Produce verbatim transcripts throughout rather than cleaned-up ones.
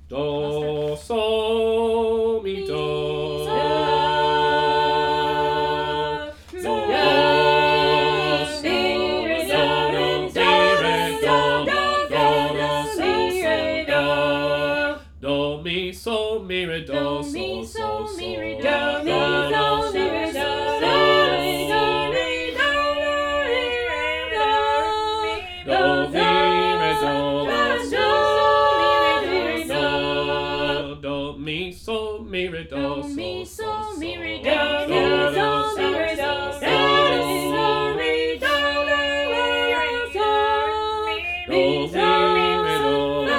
Do, sol, mi, do. Do, sol, mi, re, do, do, re, do, do, do, mi, sol, mi, re, do, sol, sol, sol, do, mi, sol, mi, re, do, do, mi, re, do, do, mi, sol, mi, re, do, sol, sol, mi, re, do, do, do, mi, re, do, do, mi, do, do, mi, re, do,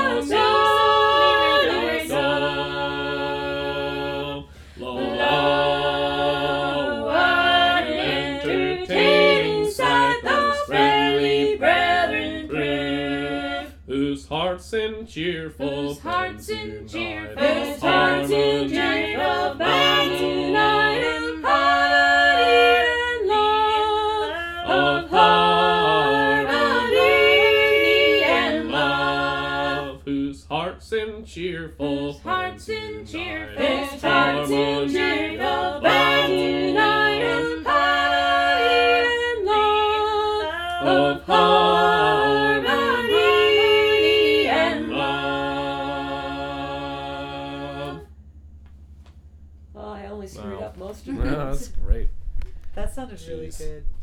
do, lo, what an entertaining sight those friendly brethren prove, whose hearts in cheerful Whose hearts in band cheerful unite, Whose hearts in cheerful band unite in harmony and love, of harmony and love. whose hearts in cheerful Whose hearts in bands cheerful unite, Whose hearts in cheerful band unite in harmony and love, of harmony and love. Oh, I only screwed Wow. up most of Yeah, it. that's great. That sounded really Jeez. good.